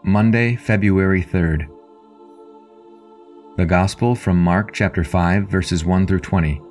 Monday, February 3rd. The Gospel from Mark chapter 5, verses 1 through 20.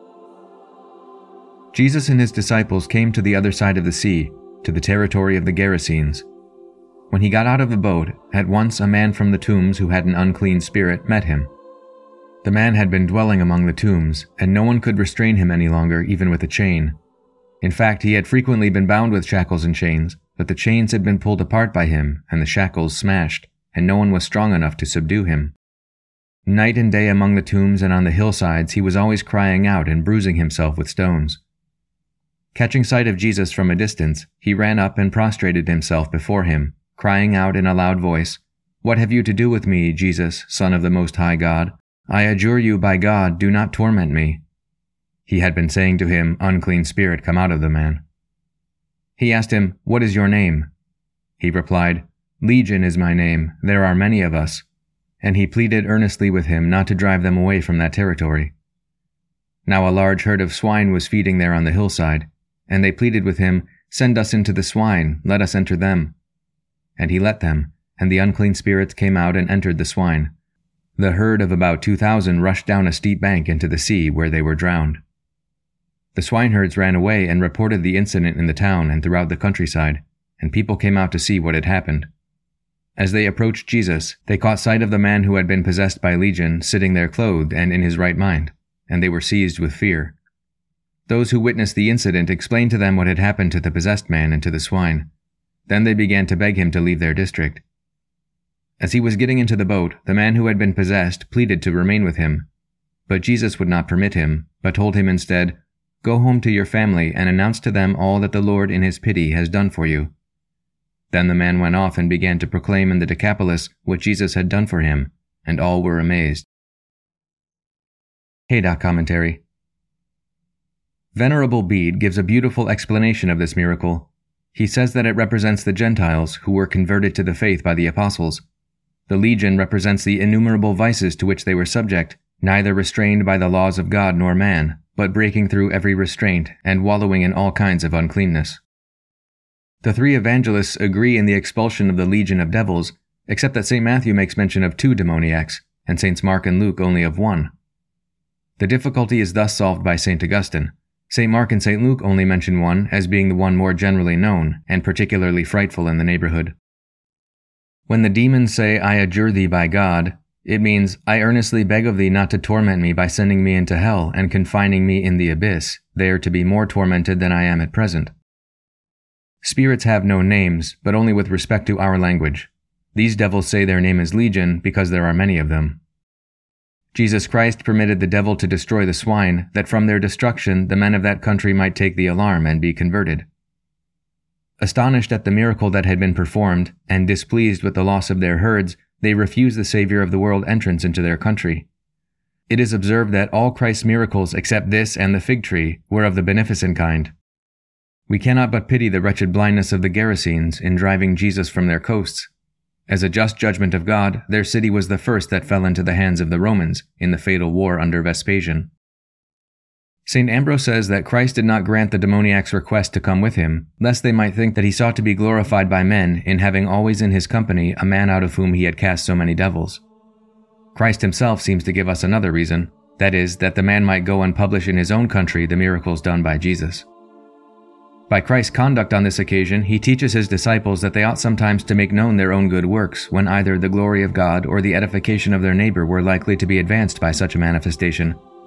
Jesus and his disciples came to the other side of the sea, to the territory of the Gerasenes. When he got out of the boat, at once a man from the tombs who had an unclean spirit met him. The man had been dwelling among the tombs, and no one could restrain him any longer, even with a chain. In fact, he had frequently been bound with shackles and chains, but the chains had been pulled apart by him, and the shackles smashed, and no one was strong enough to subdue him. Night and day among the tombs and on the hillsides he was always crying out and bruising himself with stones. Catching sight of Jesus from a distance, he ran up and prostrated himself before him, crying out in a loud voice, "What have you to do with me, Jesus, Son of the Most High God? I adjure you by God, do not torment me." He had been saying to him, "Unclean spirit, come out of the man." He asked him, "What is your name?" He replied, "Legion is my name, there are many of us." And he pleaded earnestly with him not to drive them away from that territory. Now a large herd of swine was feeding there on the hillside, and they pleaded with him, "Send us into the swine, let us enter them." And he let them, and the unclean spirits came out and entered the swine. The herd of about 2,000 rushed down a steep bank into the sea, where they were drowned. The swineherds ran away and reported the incident in the town and throughout the countryside, and people came out to see what had happened. As they approached Jesus, they caught sight of the man who had been possessed by Legion sitting there clothed and in his right mind, and they were seized with fear. Those who witnessed the incident explained to them what had happened to the possessed man and to the swine. Then they began to beg him to leave their district. As he was getting into the boat, the man who had been possessed pleaded to remain with him. But Jesus would not permit him, but told him instead, "Go home to your family and announce to them all that the Lord in his pity has done for you." Then the man went off and began to proclaim in the Decapolis what Jesus had done for him, and all were amazed. Haydock Commentary. Venerable Bede gives a beautiful explanation of this miracle. He says that it represents the Gentiles who were converted to the faith by the apostles. The legion represents the innumerable vices to which they were subject, neither restrained by the laws of God nor man, but breaking through every restraint and wallowing in all kinds of uncleanness. The three evangelists agree in the expulsion of the legion of devils, except that St. Matthew makes mention of 2 demoniacs, and Sts. Mark and Luke only of 1. The difficulty is thus solved by St. Augustine. St. Mark and St. Luke only mention one as being the one more generally known and particularly frightful in the neighborhood. When the demons say, "I adjure thee by God," it means, "I earnestly beg of thee not to torment me by sending me into hell and confining me in the abyss, there to be more tormented than I am at present." Spirits have no names, but only with respect to our language. These devils say their name is Legion because there are many of them. Jesus Christ permitted the devil to destroy the swine, that from their destruction the men of that country might take the alarm and be converted. Astonished at the miracle that had been performed, and displeased with the loss of their herds, they refused the Savior of the world entrance into their country. It is observed that all Christ's miracles except this and the fig tree were of the beneficent kind. We cannot but pity the wretched blindness of the Gerasenes in driving Jesus from their coasts. As a just judgment of God, their city was the first that fell into the hands of the Romans in the fatal war under Vespasian. St. Ambrose says that Christ did not grant the demoniac's request to come with him, lest they might think that he sought to be glorified by men in having always in his company a man out of whom he had cast so many devils. Christ himself seems to give us another reason, that is, that the man might go and publish in his own country the miracles done by Jesus. By Christ's conduct on this occasion, he teaches his disciples that they ought sometimes to make known their own good works when either the glory of God or the edification of their neighbor were likely to be advanced by such a manifestation,